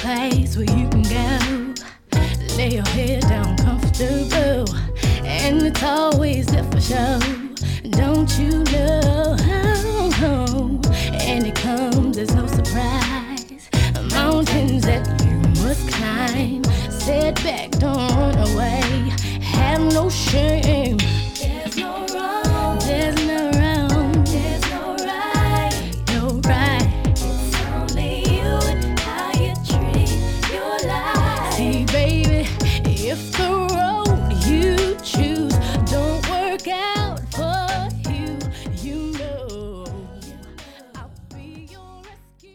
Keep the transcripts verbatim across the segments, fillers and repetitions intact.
place where you can go, lay your head down comfortable, and it's always there for show. Don't you know? And it comes as no surprise. Mountains that you must climb, setback, don't run away. Have no shame. There's no wrong. There's no wrong. There's no right. No right. It's only you and how you treat your life. See, baby, if the road you choose don't work out for you, you know I'll be your rescue.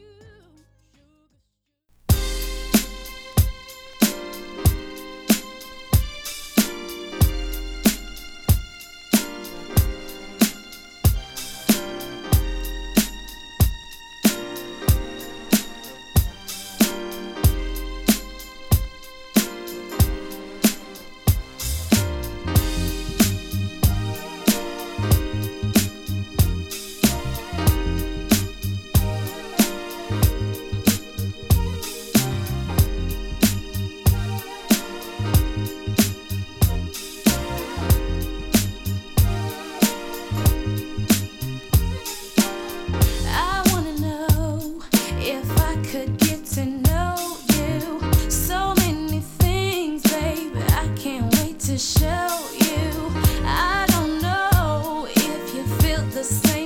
I wanna know if I could get to know you. So many things, baby, I can't wait to show you. I don't know if you feel the same